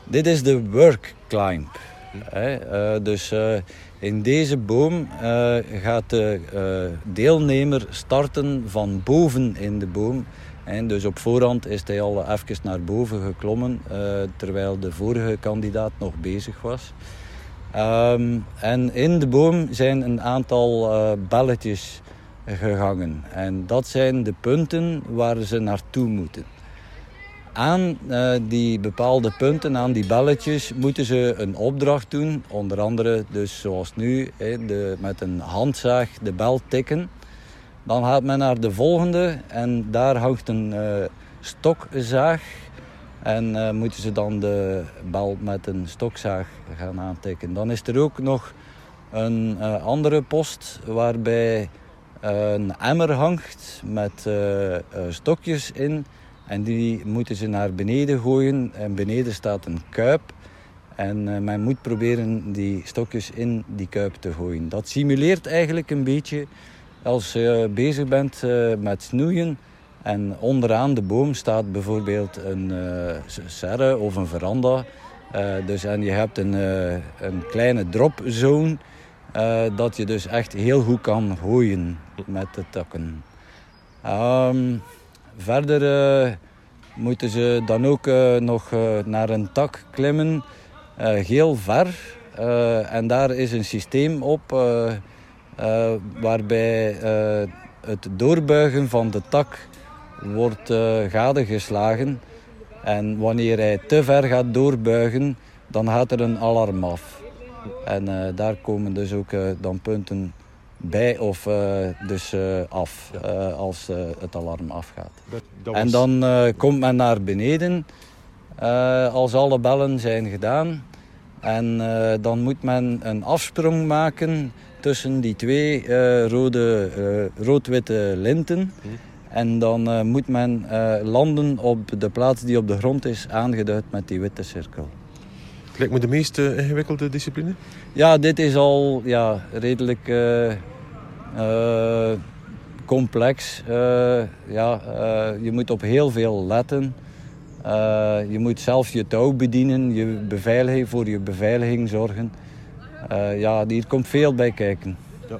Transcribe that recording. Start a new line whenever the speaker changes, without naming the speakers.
Dit is de work climb. Dus in deze boom gaat de deelnemer starten van boven in de boom. En dus op voorhand is hij al even naar boven geklommen, terwijl de vorige kandidaat nog bezig was. En in de boom zijn een aantal belletjes gehangen. En dat zijn de punten waar ze naartoe moeten. Aan die bepaalde punten, aan die belletjes, moeten ze een opdracht doen. Onder andere, dus zoals nu, met een handzaag de bel tikken. Dan gaat men naar de volgende en daar hangt een stokzaag. En moeten ze dan de bel met een stokzaag gaan aantikken. Dan is er ook nog een andere post waarbij een emmer hangt met stokjes in. En die moeten ze naar beneden gooien. En beneden staat een kuip. En men moet proberen die stokjes in die kuip te gooien. Dat simuleert eigenlijk een beetje als je bezig bent met snoeien. En onderaan de boom staat bijvoorbeeld een serre of een veranda. En je hebt een kleine dropzone. Dat je dus echt heel goed kan gooien met de takken. Verder moeten ze dan ook nog naar een tak klimmen, heel ver. En daar is een systeem op waarbij het doorbuigen van de tak wordt gadegeslagen. En wanneer hij te ver gaat doorbuigen, dan gaat er een alarm af. En daar komen dus ook dan punten bij of af als het alarm afgaat. En dan komt men naar beneden als alle bellen zijn gedaan. En dan moet men een afsprong maken tussen die twee rood-witte linten. En dan moet men landen op de plaats die op de grond is aangeduid met die witte cirkel.
Lijkt me de meest ingewikkelde discipline?
Ja, dit is al redelijk complex. Je moet op heel veel letten. Je moet zelf je touw bedienen, voor je beveiliging zorgen. Hier komt veel bij kijken.